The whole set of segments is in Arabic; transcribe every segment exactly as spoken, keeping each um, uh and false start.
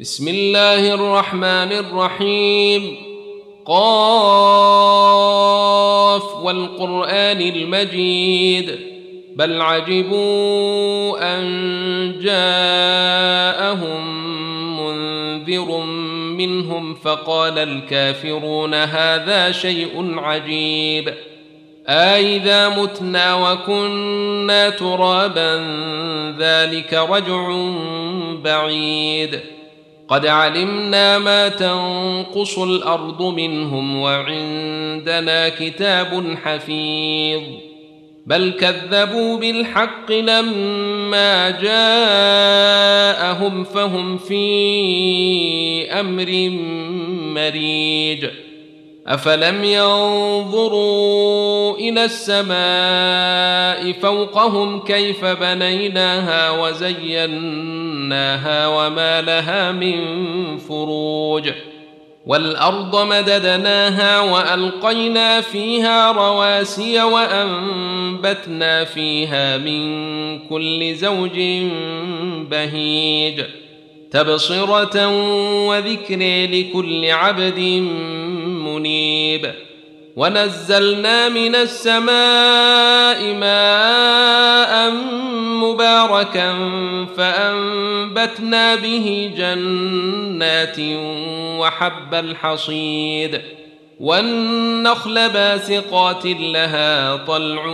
بسم الله الرحمن الرحيم. قاف والقرآن المجيد بل عجبوا أن جاءهم منذر منهم فقال الكافرون هذا شيء عجيب أإذا متنا وكنا ترابا ذلك رجع بعيد قد علمنا ما تنقص الأرض منهم وعندنا كتاب حفيظ بل كذبوا بالحق لما جاءهم فهم في أمر مريج أفلم ينظروا إلى السماء فوقهم كيف بنيناها وزيناها وما لها من فروج والأرض مددناها وألقينا فيها رواسي وأنبتنا فيها من كل زوج بهيج تبصرة وذكر لكل عبد منيب ونزلنا من السماء ماء مباركا فأنبتنا به جنات وحب الحصيد والنخل باسقات لها طلع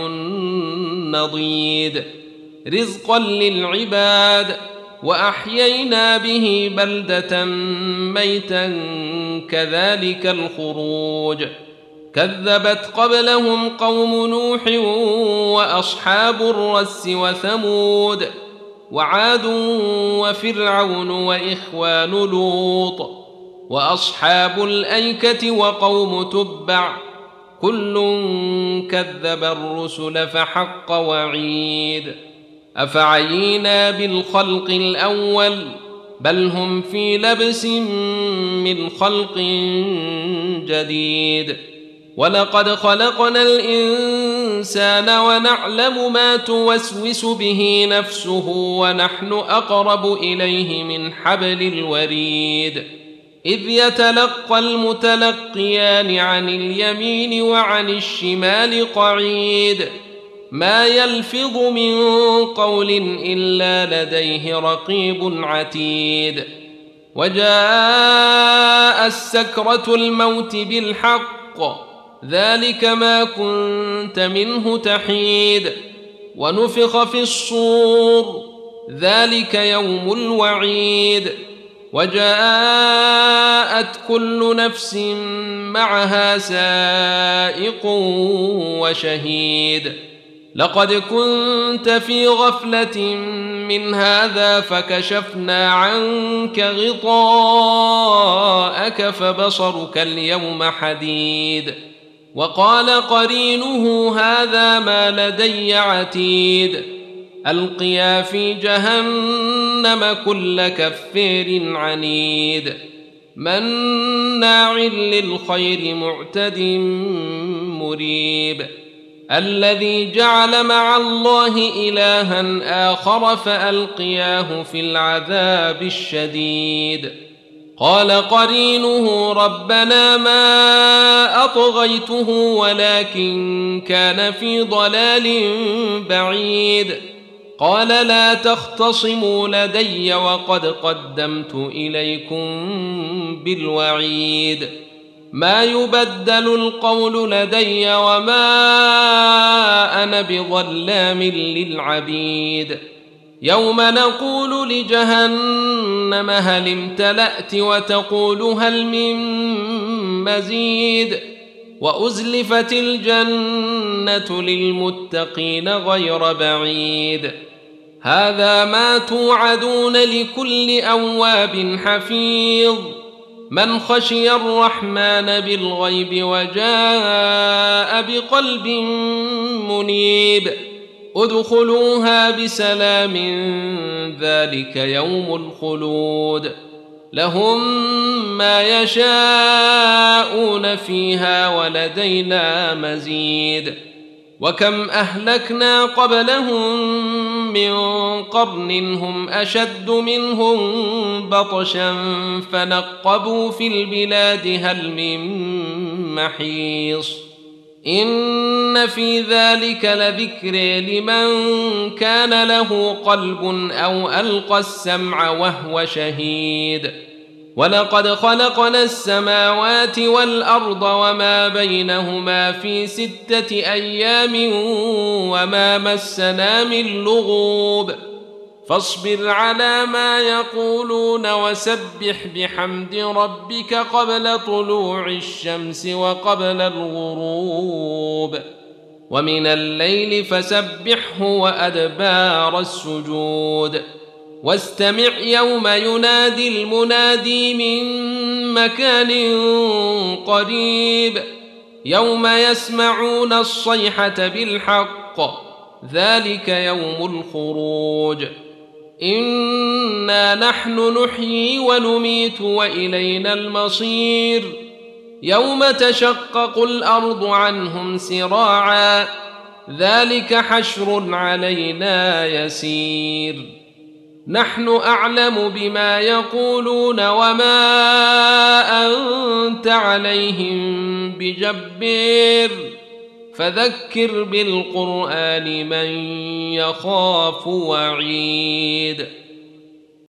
نضيد رزقا للعباد وأحيينا به بلدة ميتا كذلك الخروج كذبت قبلهم قوم نوح وأصحاب الرس وثمود وعاد وفرعون وإخوان لوط وأصحاب الأيكة وقوم تبع كل كذب الرسل فحق وعيد أفعينا بالخلق الأول بل هم في لبس من خلق جديد ولقد خلقنا الإنسان ونعلم ما توسوس به نفسه ونحن أقرب إليه من حبل الوريد إذ يتلقى المتلقيان عن اليمين وعن الشمال قعيد ما يلفظ من قول إلا لديه رقيب عتيد وجاء السكرة الموت بالحق ذلك ما كنت منه تحيد ونفخ في الصور ذلك يوم الوعيد وجاءت كل نفس معها سائق وشهيد لقد كنت في غفلة من هذا فكشفنا عنك غطاءك فبصرك اليوم حديد وقال قرينه هذا ما لدي عتيد ألقيا في جهنم كل كفير عنيد مناع للخير معتد مريب الذي جعل مع الله إلها آخر فألقياه في العذاب الشديد قال قرينه ربنا ما أطغيته ولكن كان في ضلال بعيد قال لا تختصموا لدي وقد قدمت إليكم بالوعيد ما يبدل القول لدي وما أنا بظلام للعبيد يوم نقول لجهنم هل امتلأت وتقول هل من مزيد وأزلفت الجنة للمتقين غير بعيد هذا ما توعدون لكل أواب حفيظ من خشي الرحمن بالغيب وجاء بقلب منيب ادخلوها بسلام ذلك يوم الخلود لهم ما يشاءون فيها ولدينا مزيد وكم أهلكنا قبلهم من قرن هم أشد منهم بطشا فنقبوا في البلاد هل من محيص إن في ذلك لذكر لمن كان له قلب أو ألقى السمع وهو شهيد ولقد خلقنا السماوات والأرض وما بينهما في ستة أيام وما مسنا من لغوب فاصبر على ما يقولون وسبح بحمد ربك قبل طلوع الشمس وقبل الغروب ومن الليل فسبحه وأدبار السجود واستمع يوم ينادي المنادي من مكان قريب يوم يسمعون الصيحة بالحق ذلك يوم الخروج إنا نحن نحيي ونميت وإلينا المصير يوم تشقق الأرض عنهم سراعا ذلك حشر علينا يسير نحن أعلم بما يقولون وما أنت عليهم بجبير فذكر بالقرآن من يخاف وعيد